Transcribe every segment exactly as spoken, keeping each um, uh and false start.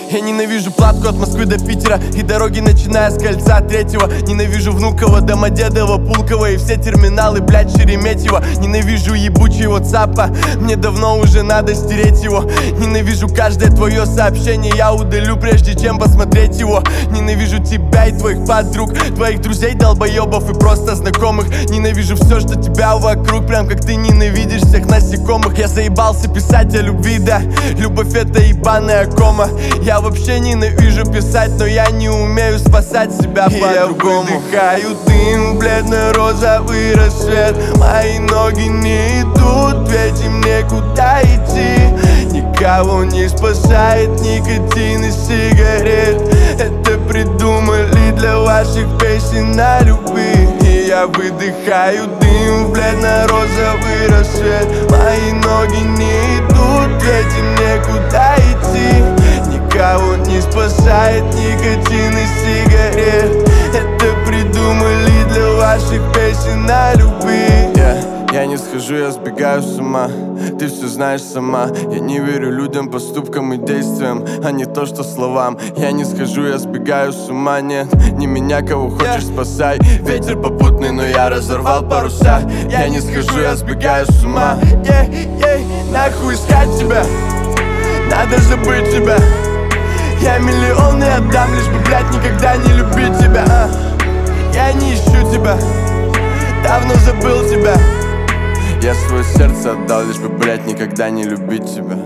Я ненавижу платку от Москвы до Питера и дороги, начиная с кольца третьего. Ненавижу Внуково, Домодедово, Пулково и все терминалы, блядь, Шереметьево. Ненавижу ебучий ватсапа, мне давно уже надо стереть его. Ненавижу каждое твое сообщение, я удалю, прежде чем посмотреть его. Ненавижу тебя и твоих подруг, твоих друзей, долбоебов и просто знакомых. Ненавижу все, что тебя вокруг, прям как ты ненавидишь всех насекомых. Я заебался писать о любви, да, любовь это ебаная кома. Я вообще ненавижу писать, но я не умею спасать себя по-другому. Я выдыхаю дым, бледно-розовый рассвет. Мои ноги не идут, ведь им некуда идти. Никого не спасает никотин и сигарет. Это придумали для ваших песен о любви. И я выдыхаю дым, бледно-розовый рассвет. Мои ноги не идут, ведь им некуда идти. Никого не спасает никотин и сигарет. Это придумали для ваших песен о любви. yeah. Я не схожу, я сбегаю с ума. Ты все знаешь сама. Я не верю людям, поступкам и действиям, а не то, что словам. Я не схожу, я сбегаю с ума. Нет, не меня, кого хочешь, спасай. Ветер попутный, но я разорвал паруса. Я не схожу, я сбегаю с ума. yeah, yeah. Нахуй искать тебя, надо забыть тебя. Я миллионы отдам, лишь бы, блядь, никогда не любить тебя. а? Я не ищу тебя, давно забыл тебя. Я свое сердце отдал, лишь бы, блядь, никогда не любить тебя.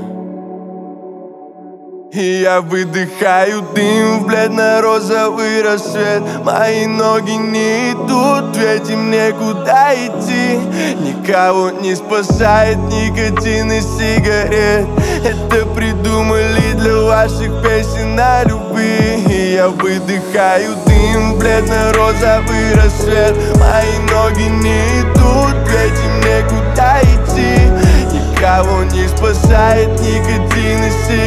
И я выдыхаю дым в бледно-розовый рассвет. Мои ноги не идут, ведь им некуда идти. Никого не спасает никотин и сигарет. Это придумали для ваших песен о любви. И я выдыхаю дым в бледно-розовый рассвет. Мои ноги не идут, ведь им некуда идти. Никого не спасает никотин и сигарет.